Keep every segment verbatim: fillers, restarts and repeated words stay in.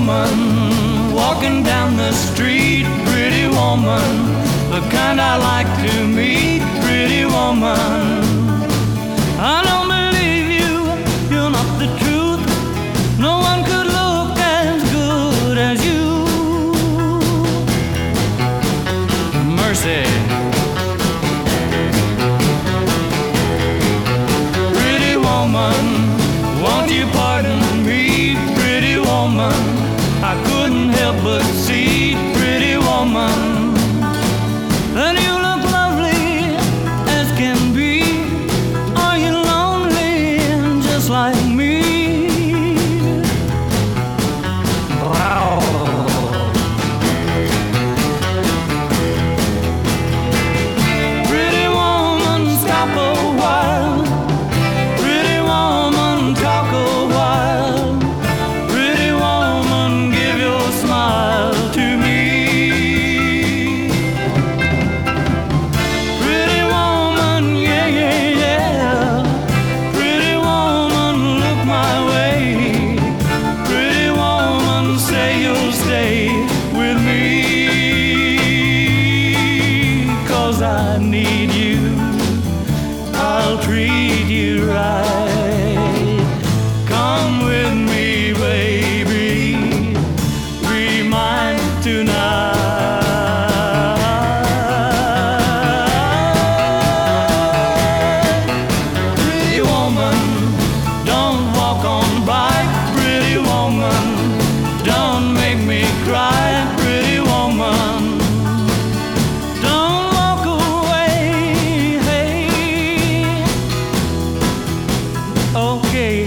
woman walking down the street, pretty woman, the kind I like to meet, pretty woman. I don't believe you, you're not the truth. No one could look as good as you. Mercy. Pretty woman, won't you pardon me, pretty woman? I couldn't help but see, pretty woman, that you look lovely as can be. Are you lonely just like me? Wow. Pretty woman, stop a while. Pretty woman, talk a while. Pretty woman, give your smile to me. Pretty woman, yeah, yeah, yeah. Pretty woman, look my way. Pretty woman, say you'll stay with me. 'Cause I need you, I'll treat you right. Come with me, baby, be mine tonight. Pretty woman, don't walk on by. Pretty woman, don't make me cry. Pretty woman, don't walk away. Hey, okay,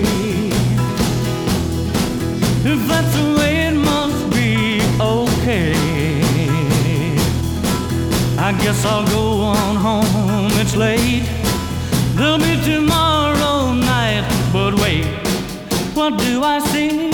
if that's the way it must be, okay. I guess I'll go on home, it's late. There'll be tomorrow night, but wait, what do I see?